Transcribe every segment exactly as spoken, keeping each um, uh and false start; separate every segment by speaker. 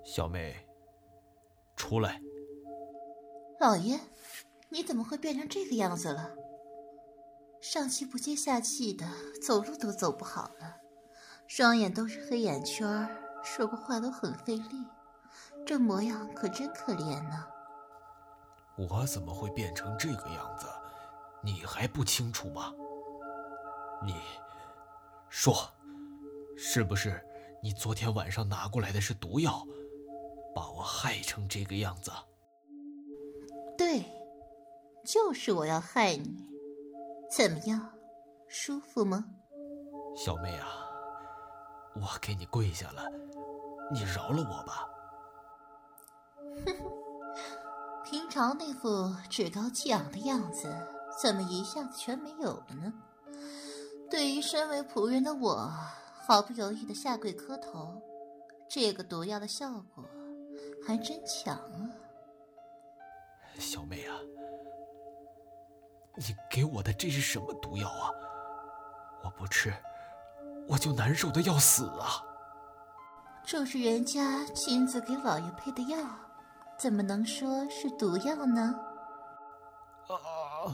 Speaker 1: 小妹，出来。
Speaker 2: 老爷，你怎么会变成这个样子了？上气不接下气的，走路都走不好了，双眼都是黑眼圈，说过话都很费力，这模样可真可怜呢。
Speaker 1: 我怎么会变成这个样子？你还不清楚吗？你说，是不是你昨天晚上拿过来的是毒药，把我害成这个样子？
Speaker 2: 对，就是我要害你。怎么样，舒服吗？
Speaker 1: 小妹啊，我给你跪下了，你饶了我吧。
Speaker 2: 哼哼，平常那副趾高气昂的样子，怎么一下子全没有了呢？对于身为仆人的我，毫不犹豫地下跪磕头，这个毒药的效果还真强啊。
Speaker 1: 小妹啊，你给我的这是什么毒药啊？我不吃，我就难受的要死啊！
Speaker 2: 这是人家亲自给老爷配的药，怎么能说是毒药呢？
Speaker 1: 啊！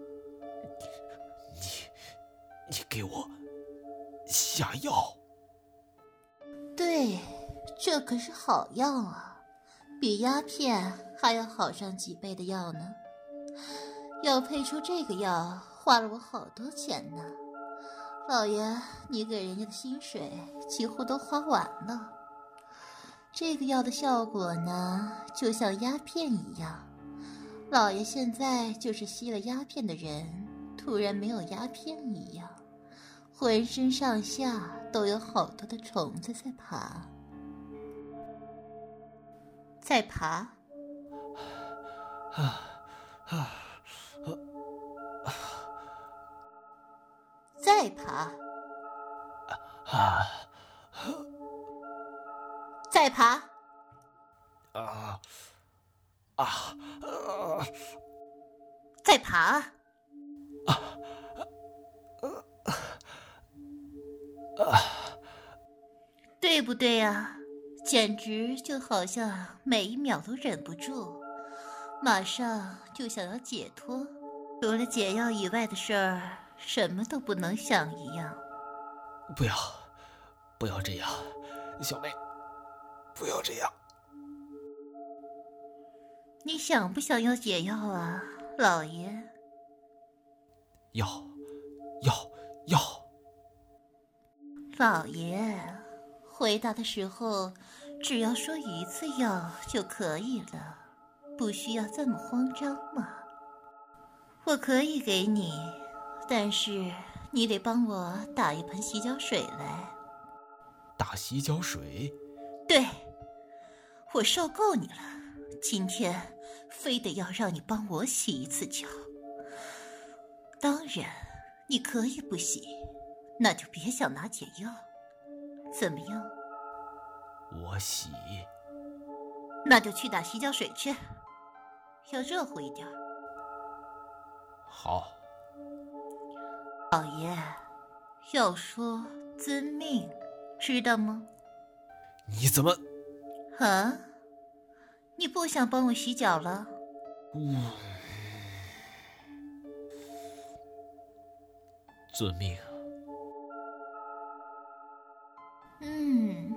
Speaker 1: 你，你给我下药？
Speaker 2: 对，这可是好药啊，比鸦片还要好上几倍的药呢。要配出这个药，花了我好多钱呢。老爷，你给人家的薪水几乎都花完了。这个药的效果呢，就像鸦片一样。老爷现在就是吸了鸦片的人，突然没有鸦片一样，浑身上下都有好多的虫子在爬，在爬。
Speaker 1: 啊啊！
Speaker 2: 再爬，
Speaker 1: 啊，
Speaker 2: 再爬，
Speaker 1: 啊啊啊！
Speaker 2: 再爬，
Speaker 1: 啊啊！
Speaker 2: 对不对啊？简直就好像每一秒都忍不住，马上就想要解脱，除了解药以外的事儿，什么都不能想一样。
Speaker 1: 不要，不要这样，小妹，不要这样。
Speaker 2: 你想不想要解药啊，老爷？
Speaker 1: 要，要，要。
Speaker 2: 老爷，回答的时候只要说一次要就可以了，不需要这么慌张嘛。我可以给你，但是你得帮我打一盆洗脚水来。
Speaker 1: 打洗脚水？
Speaker 2: 对，我受够你了，今天非得要让你帮我洗一次脚。当然，你可以不洗，那就别想拿解药，怎么样？
Speaker 1: 我洗。
Speaker 2: 那就去打洗脚水去，要热乎一点。
Speaker 1: 好。
Speaker 2: 老爷，要说遵命，知道吗？
Speaker 1: 你怎么……
Speaker 2: 啊？你不想帮我洗脚了？
Speaker 1: 嗯，遵命。
Speaker 2: 嗯，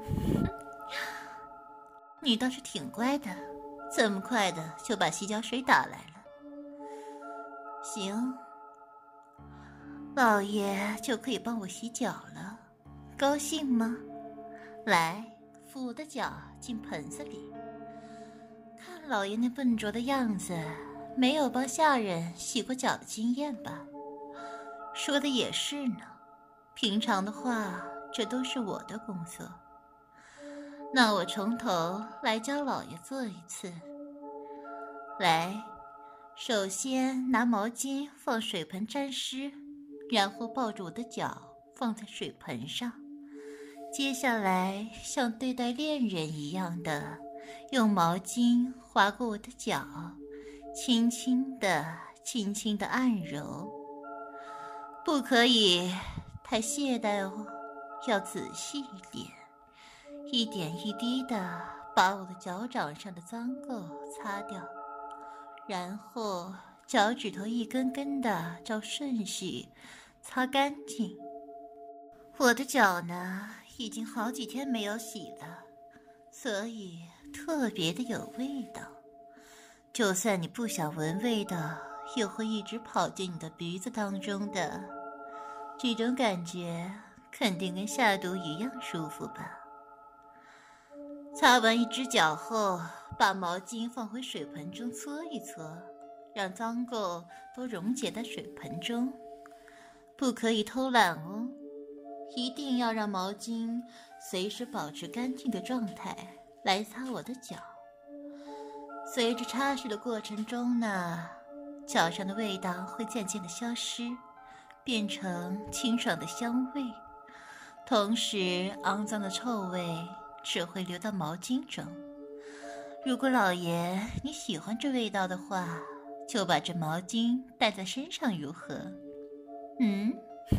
Speaker 2: 你倒是挺乖的，这么快的就把洗脚水打来了。行，老爷就可以帮我洗脚了，高兴吗？来，扶我的脚进盆子里。看老爷那笨拙的样子，没有帮下人洗过脚的经验吧？说的也是呢，平常的话，这都是我的工作。那我从头来教老爷做一次。来，首先拿毛巾放水盆沾湿，然后抱住我的脚放在水盆上。接下来像对待恋人一样的，用毛巾划过我的脚，轻轻地、轻轻地按揉。不可以太懈怠哦，要仔细一点，一点一滴的把我的脚掌上的脏垢擦掉，然后脚趾头一根根的照顺序擦干净。我的脚呢，已经好几天没有洗了，所以特别的有味道。就算你不想闻味道，也会一直跑进你的鼻子当中的。这种感觉肯定跟下毒一样舒服吧。擦完一只脚后，把毛巾放回水盆中搓一搓，让脏垢都溶解在水盆中。不可以偷懒哦，一定要让毛巾随时保持干净的状态来擦我的脚。随着擦拭的过程中呢，脚上的味道会渐渐的消失，变成清爽的香味，同时肮脏的臭味只会流到毛巾中。如果老爷你喜欢这味道的话，就把这毛巾带在身上如何？嗯，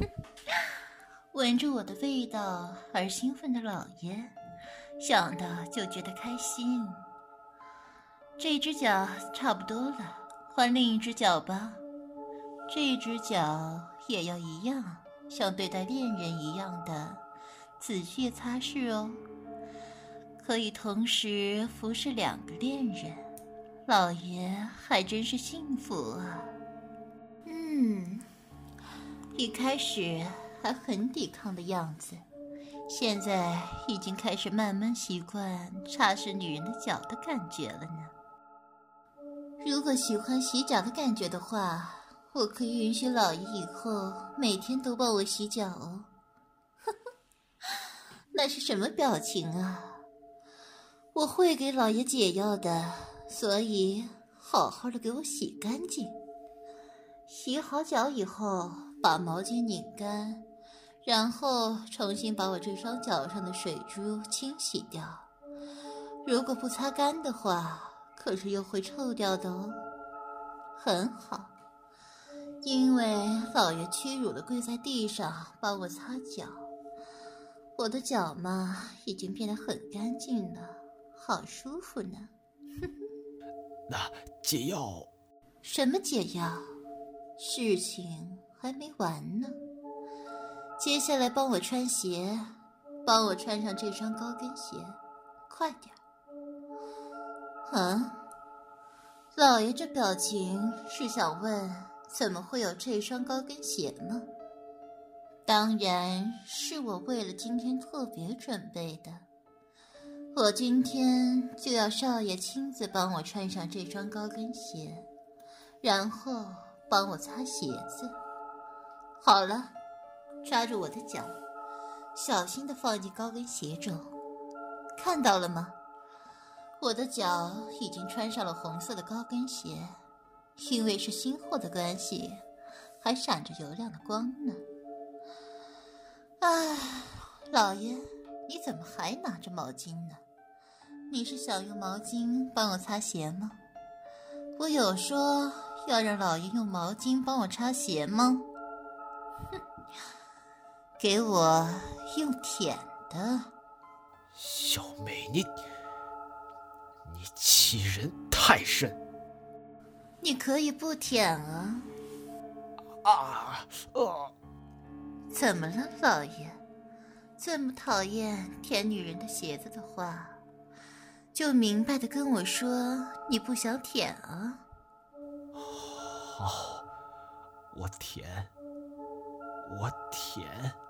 Speaker 2: 闻着我的味道而兴奋的老爷，想到就觉得开心。这只脚差不多了，换另一只脚吧。这只脚也要一样，像对待恋人一样的仔细擦拭哦，可以同时服侍两个恋人，老爷还真是幸福啊。嗯，一开始还很抵抗的样子，现在已经开始慢慢习惯擦拭女人的脚的感觉了呢。如果喜欢洗脚的感觉的话，我可以允许老爷以后每天都帮我洗脚哦。那是什么表情啊？我会给老爷解药的，所以好好的给我洗干净。洗好脚以后，把毛巾拧干，然后重新把我这双脚上的水珠清洗掉。如果不擦干的话，可是又会臭掉的哦。很好，因为老爷屈辱地跪在地上帮我擦脚，我的脚嘛已经变得很干净了，好舒服呢。
Speaker 1: 那解药？
Speaker 2: 什么解药？事情还没完呢。接下来帮我穿鞋，帮我穿上这双高跟鞋，快点。啊，老爷这表情是想问怎么会有这双高跟鞋吗？当然是我为了今天特别准备的。我今天就要少爷亲自帮我穿上这双高跟鞋，然后帮我擦鞋子。好了，抓住我的脚，小心地放进高跟鞋中。看到了吗？我的脚已经穿上了红色的高跟鞋，因为是新货的关系，还闪着油亮的光呢。唉，老爷，你怎么还拿着毛巾呢？你是想用毛巾帮我擦鞋吗？我有说要让老爷用毛巾帮我擦鞋吗？哼，给我用舔的。
Speaker 1: 小美，你你欺人太甚！
Speaker 2: 你可以不舔啊。
Speaker 1: 啊呃
Speaker 2: 怎么了，老爷？这么讨厌舔女人的鞋子的话，就明白的跟我说你不想舔啊。
Speaker 1: 好，我舔，我舔。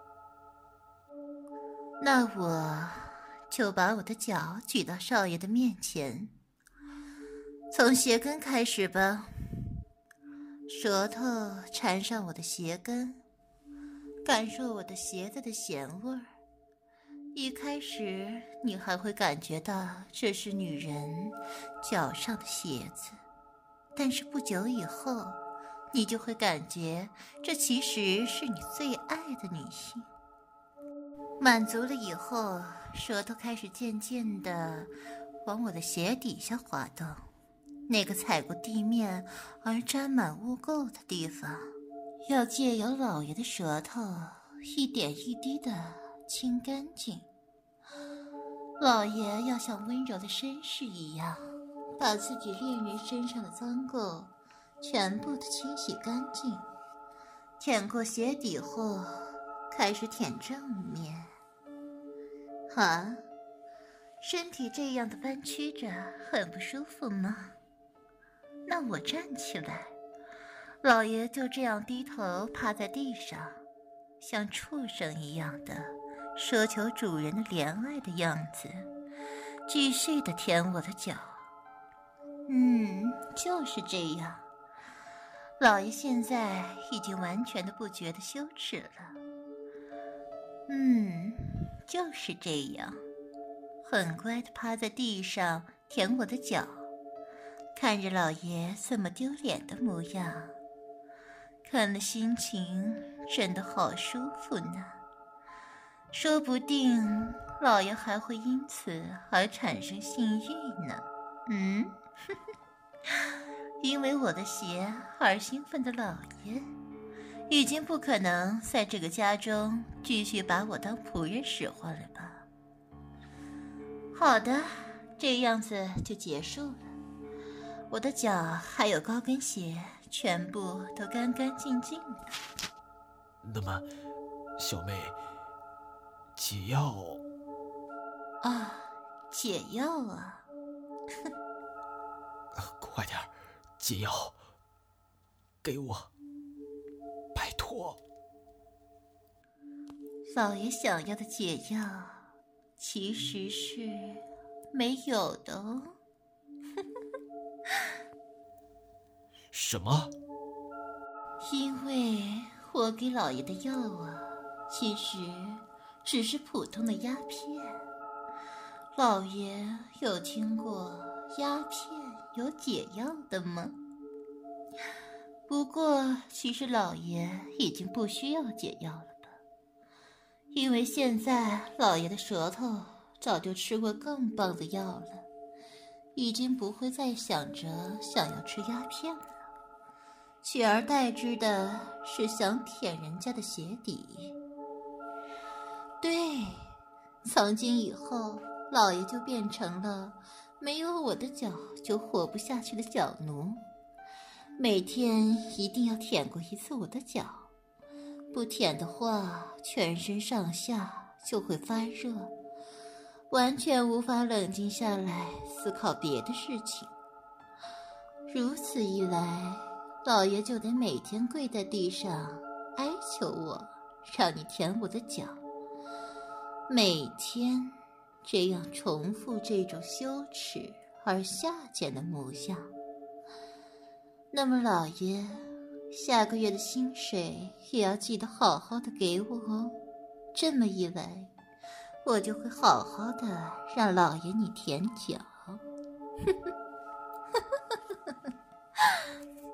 Speaker 2: 那我就把我的脚举到少爷的面前，从鞋跟开始吧。舌头缠上我的鞋跟，感受我的鞋子的咸味儿。一开始你还会感觉到这是女人脚上的鞋子，但是不久以后，你就会感觉这其实是你最爱的女性。满足了以后，舌头开始渐渐地往我的鞋底下滑动，那个踩过地面而沾满污垢的地方，要借由老爷的舌头一点一滴地清干净。 老爷要像温柔的绅士一样，把自己恋人身上的脏垢全部的清洗干净，舔过鞋底后，开始舔正面。啊，身体这样的弯曲着，很不舒服吗？那我站起来，老爷就这样低头趴在地上，像畜生一样的奢求主人的怜爱的样子，继续的舔我的脚。嗯，就是这样。老爷现在已经完全的不觉得羞耻了。嗯，就是这样，很乖的趴在地上舔我的脚，看着老爷这么丢脸的模样，看了心情真的好舒服呢。说不定老爷还会因此而产生性欲呢。嗯，因为我的鞋而兴奋的老爷，已经不可能在这个家中继续把我当仆人使唤了吧？好的，这样子就结束了。我的脚还有高跟鞋全部都干干净净的。
Speaker 1: 那么，小妹，解药
Speaker 2: 啊，解药啊！
Speaker 1: 快点，解药给我，拜托。
Speaker 2: 老爷想要的解药其实是没有的哦。
Speaker 1: 什么？
Speaker 2: 因为我给老爷的药啊，其实只是普通的鸦片。老爷有听过鸦片有解药的吗？不过其实老爷已经不需要解药了吧，因为现在老爷的舌头早就吃过更棒的药了，已经不会再想着想要吃鸦片了，取而代之的是想舔人家的鞋底。对，从今以后老爷就变成了没有我的脚就活不下去的脚奴，每天一定要舔过一次我的脚，不舔的话全身上下就会发热，完全无法冷静下来思考别的事情。如此一来，老爷就得每天跪在地上哀求我，让你舔我的脚，每天这样重复这种羞耻而下贱的模样。那么老爷，下个月的薪水也要记得好好的给我哦。这么一来，我就会好好的让老爷你舔脚。